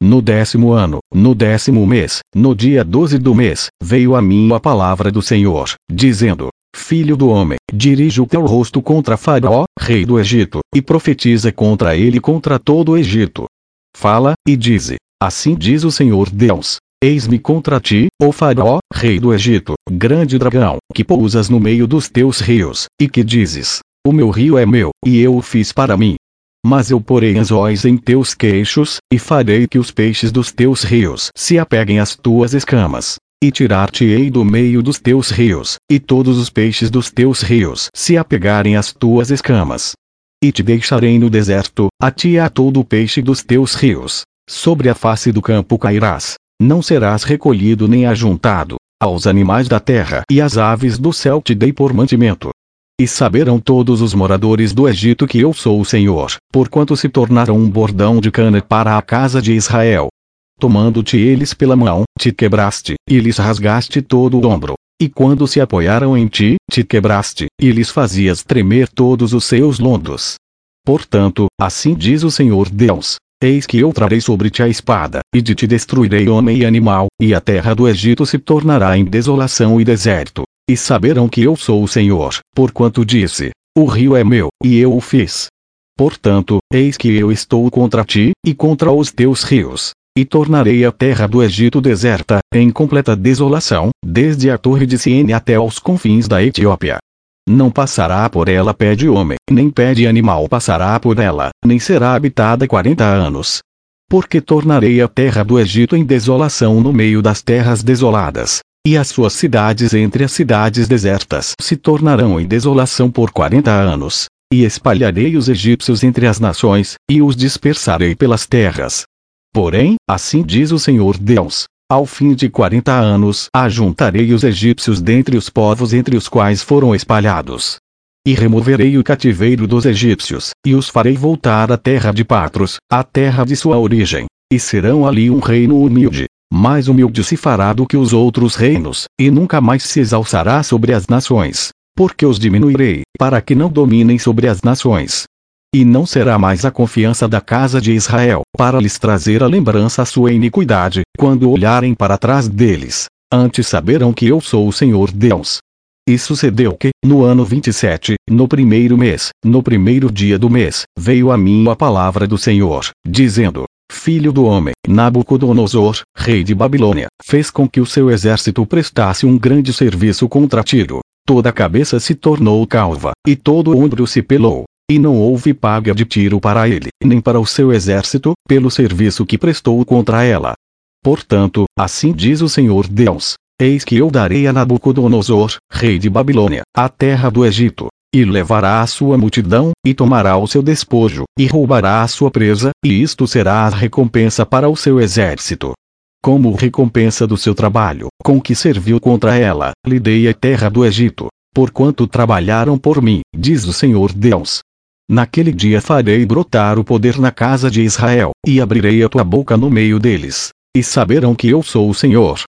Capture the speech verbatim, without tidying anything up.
no décimo ano, no décimo mês, no dia doze do mês, veio a mim a palavra do Senhor, dizendo: Filho do homem, dirige o teu rosto contra Faraó, rei do Egito, e profetiza contra ele e contra todo o Egito. Fala, e dize: Assim diz o Senhor Deus: Eis-me contra ti, ó Faraó, rei do Egito, grande dragão, que pousas no meio dos teus rios, e que dizes: O meu rio é meu, e eu o fiz para mim. Mas eu porei anzóis em teus queixos, e farei que os peixes dos teus rios se apeguem às tuas escamas. E tirar-te-ei do meio dos teus rios, e todos os peixes dos teus rios se apegarem às tuas escamas. E te deixarei no deserto, a ti e a todo o peixe dos teus rios. Sobre a face do campo cairás, não serás recolhido nem ajuntado. Aos animais da terra e às aves do céu te dei por mantimento. E saberão todos os moradores do Egito que eu sou o Senhor, porquanto se tornaram um bordão de cana para a casa de Israel. Tomando-te eles pela mão, te quebraste, e lhes rasgaste todo o ombro. E quando se apoiaram em ti, te quebraste, e lhes fazias tremer todos os seus lombos. Portanto, assim diz o Senhor Deus: Eis que eu trarei sobre ti a espada, e de ti destruirei homem e animal, e a terra do Egito se tornará em desolação e deserto. E saberão que eu sou o Senhor, porquanto disse: O rio é meu, e eu o fiz. Portanto, eis que eu estou contra ti, e contra os teus rios. E tornarei a terra do Egito deserta, em completa desolação, desde a torre de Siene até aos confins da Etiópia. Não passará por ela pé de homem, nem pé de animal passará por ela, nem será habitada quarenta anos. Porque tornarei a terra do Egito em desolação no meio das terras desoladas, e as suas cidades entre as cidades desertas se tornarão em desolação por quarenta anos. E espalharei os egípcios entre as nações, e os dispersarei pelas terras. Porém, assim diz o Senhor Deus: Ao fim de quarenta anos ajuntarei os egípcios dentre os povos entre os quais foram espalhados. E removerei o cativeiro dos egípcios, e os farei voltar à terra de Patros, à terra de sua origem. E serão ali um reino humilde. Mais humilde se fará do que os outros reinos, e nunca mais se exalçará sobre as nações. Porque os diminuirei, para que não dominem sobre as nações. E não será mais a confiança da casa de Israel, para lhes trazer a lembrança a sua iniquidade, quando olharem para trás deles. Antes saberão que eu sou o Senhor Deus. E sucedeu que, no ano vinte e sete, no primeiro mês, no primeiro dia do mês, veio a mim a palavra do Senhor, dizendo: Filho do homem, Nabucodonosor, rei de Babilônia, fez com que o seu exército prestasse um grande serviço contra Tiro. Toda a cabeça se tornou calva, e todo o ombro se pelou. E não houve paga de Tiro para ele, nem para o seu exército, pelo serviço que prestou contra ela. Portanto, assim diz o Senhor Deus: Eis que eu darei a Nabucodonosor, rei de Babilônia, a terra do Egito, e levará a sua multidão, e tomará o seu despojo, e roubará a sua presa, e isto será a recompensa para o seu exército. Como recompensa do seu trabalho, com que serviu contra ela, lhe dei a terra do Egito, porquanto trabalharam por mim, diz o Senhor Deus. Naquele dia farei brotar o poder na casa de Israel, e abrirei a tua boca no meio deles, e saberão que eu sou o Senhor,